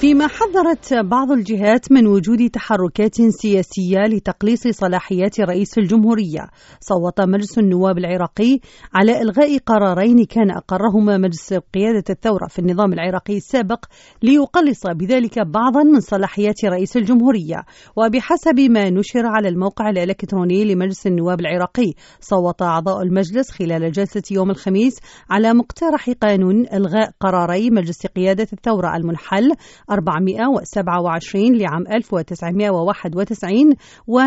فيما حذرت بعض الجهات من وجود تحركات سياسية لتقليص صلاحيات رئيس الجمهورية، صوت مجلس النواب العراقي على إلغاء قرارين كان أقرهما مجلس قيادة الثورة في النظام العراقي السابق ليقلص بذلك بعضا من صلاحيات رئيس الجمهورية. وبحسب ما نشر على الموقع الإلكتروني لمجلس النواب العراقي، صوت أعضاء المجلس خلال جلسة يوم الخميس على مقترح قانون إلغاء قراري مجلس قيادة الثورة المنحل 427 لعام 1991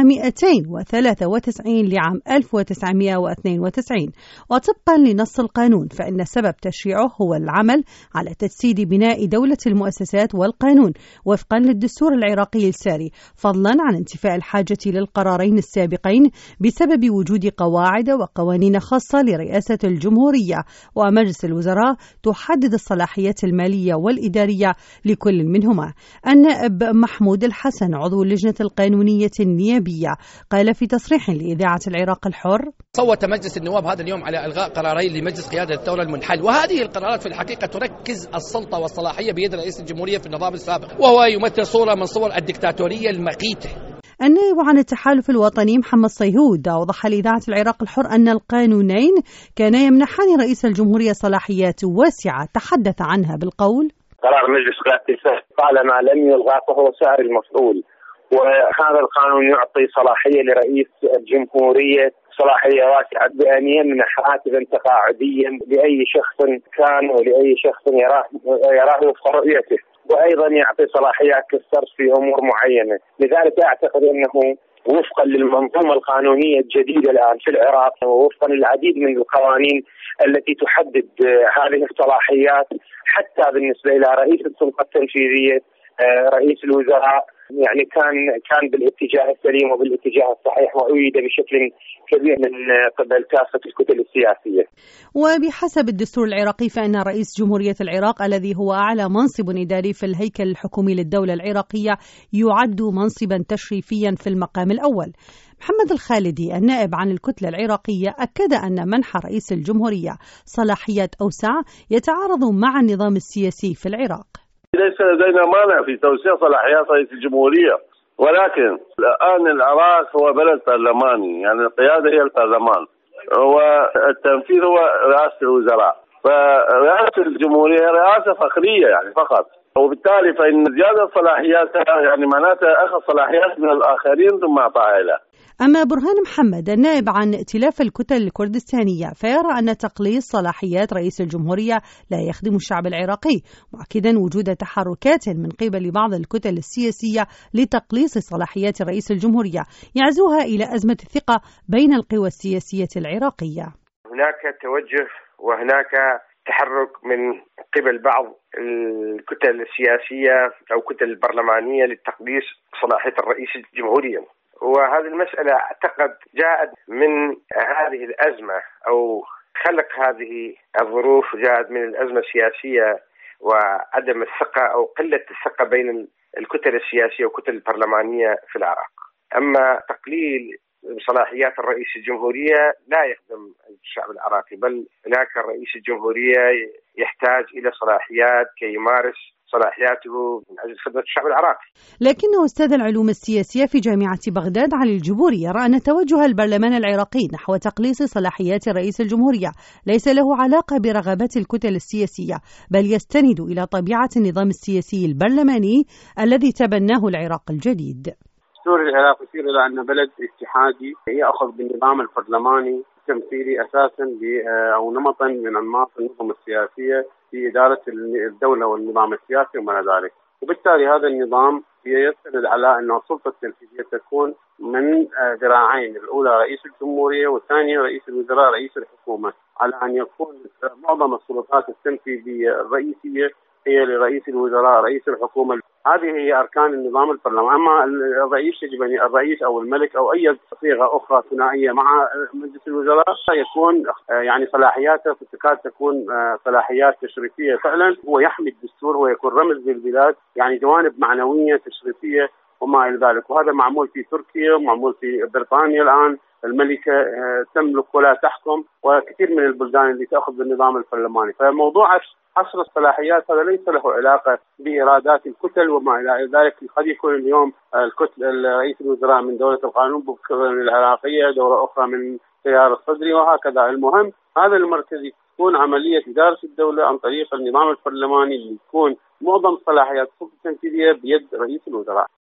و293 لعام 1992. وطبقا لنص القانون فإن سبب تشريعه هو العمل على تجسيد بناء دولة المؤسسات والقانون وفقا للدستور العراقي الساري، فضلا عن انتفاء الحاجة للقرارين السابقين بسبب وجود قواعد وقوانين خاصة لرئاسة الجمهورية ومجلس الوزراء تحدد الصلاحيات المالية والإدارية لكل منهما. النائب محمود الحسن عضو اللجنة القانونية النيابية قال في تصريح لإذاعة العراق الحر: صوت مجلس النواب هذا اليوم على إلغاء قرارين لمجلس قيادة الثورة المنحل، وهذه القرارات في الحقيقة تركز السلطة والصلاحية بيد رئيس الجمهورية في النظام السابق، وهو يمثل صورة من صور الدكتاتورية المقيتة. النائب عن التحالف الوطني محمد صيهود أوضح لإذاعة العراق الحر أن القانونين كان يمنحان رئيس الجمهورية صلاحيات واسعة تحدث عنها بالقول: قرار مجلس قيادة الثورة طالما لم يلغى فهو سائر المفعول، وهذا القانون يعطي صلاحية لرئيس الجمهورية صلاحية واسعة بأن يمنح راتبا تقاعديا لأي شخص كان ولأي شخص يراه وفق رؤيته، وأيضا يعطي صلاحيات كالصرف في أمور معينة. لذلك أعتقد أنه وفقا للمنظومة القانونية الجديدة الآن في العراق ووفقا للعديد من القوانين التي تحدد هذه الصلاحيات حتى بالنسبة إلى رئيس السلطة التنفيذية رئيس الوزراء، يعني كان بالاتجاه السليم وبالاتجاه الصحيح وأيد بشكل كبير من قبل كافة الكتل السياسية. وبحسب الدستور العراقي فإن رئيس جمهورية العراق الذي هو أعلى منصب إداري في الهيكل الحكومي للدولة العراقية يعد منصبا تشريفيا في المقام الأول. محمد الخالدي النائب عن الكتلة العراقية أكد أن منح رئيس الجمهورية صلاحيات أوسع يتعارض مع النظام السياسي في العراق. ليس لدينا مانع في توسيع صلاحيات رئيس الجمهورية، ولكن الآن العراق هو بلد برلماني، يعني القيادة هي البرلمان والتنفيذ هو رئاسة الوزراء، فرئاسة الجمهورية رئاسة فخرية يعني فقط، وبالتالي فإن زيادة صلاحياتها يعني معناتها أخذ صلاحيات من الآخرين ثم أعطاها له. أما برهان محمد النائب عن ائتلاف الكتل الكردستانية فيرى أن تقليص صلاحيات رئيس الجمهورية لا يخدم الشعب العراقي، مؤكدا وجود تحركات من قبل بعض الكتل السياسية لتقليص صلاحيات رئيس الجمهورية يعزوها إلى أزمة الثقة بين القوى السياسية العراقية. هناك توجه وهناك تحرك من قبل بعض الكتل السياسية أو كتل البرلمانية لتقليص صلاحية الرئيس الجمهورية، وهذه المسألة أعتقد جاءت من هذه الأزمة أو خلق هذه الظروف جاءت من الأزمة السياسية وعدم الثقة أو قلة الثقة بين الكتل السياسية والكتل البرلمانية في العراق. أما تقليل صلاحيات الرئيس الجمهورية لا يخدم الشعب العراقي، بل هناك الرئيس الجمهورية يحتاج إلى صلاحيات كي يمارس صلاحياته من أجل خدمة الشعب العراقي. لكنه أستاذ العلوم السياسية في جامعة بغداد علي الجبوري يرى أن توجه البرلمان العراقي نحو تقليص صلاحيات رئيس الجمهورية ليس له علاقة برغبات الكتل السياسية، بل يستند إلى طبيعة النظام السياسي البرلماني الذي تبناه العراق الجديد. دستور العراق يشير إلى أن بلد اتحادي يأخذ بالنظام البرلماني التمثيلي أساسا أو نمطا من أنماط النظم السياسية في إدارة الدولة والنظام السياسي وما ذلك، وبالتالي هذا النظام يستند على أن السلطة التنفيذية تكون من ذراعين، الأولى رئيس الجمهورية والثانية رئيس الوزراء رئيس الحكومة، على أن يكون معظم السلطات التنفيذية الرئيسية هي لرئيس الوزراء رئيس الحكومة. هذه هي أركان النظام البرلماني. أما الرئيس يجب أن الرئيس أو الملك أو أي صيغة أخرى ثنائية مع مجلس الوزراء يكون يعني صلاحياته تكاد تكون صلاحيات تشريفية فعلا، هو يحمي الدستور ويكون رمز للبلاد، يعني جوانب معنوية تشريفية وما إلى ذلك، وهذا معمول في تركيا ومعمول في بريطانيا الآن الملكة تملك ولا تحكم، وكثير من البلدان اللي تأخذ بالنظام البرلماني. فموضوع حصر الصلاحيات هذا ليس له علاقة بإيرادات الكتل وما إلى ذلك. قد يكون اليوم رئيس الوزراء من دولة القانون، بكرة من العراقية، دورة أخرى من تيار الصدري، وهكذا. المهم هذا المركز تكون عملية إدارة الدولة عن طريق النظام البرلماني اللي يكون معظم صلاحيات السلطة التنفيذية بيد رئيس الوزراء.